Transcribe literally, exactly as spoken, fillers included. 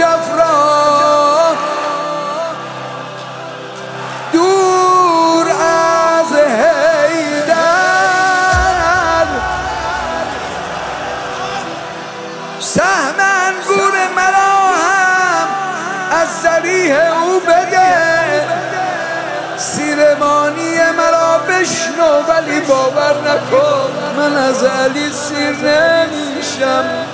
جفرا دور از حیدر سهم انگور مرا هم از ذریح او بده سیرمانی مرا بشنو ولی باور نکن من از علی سیر نمیشم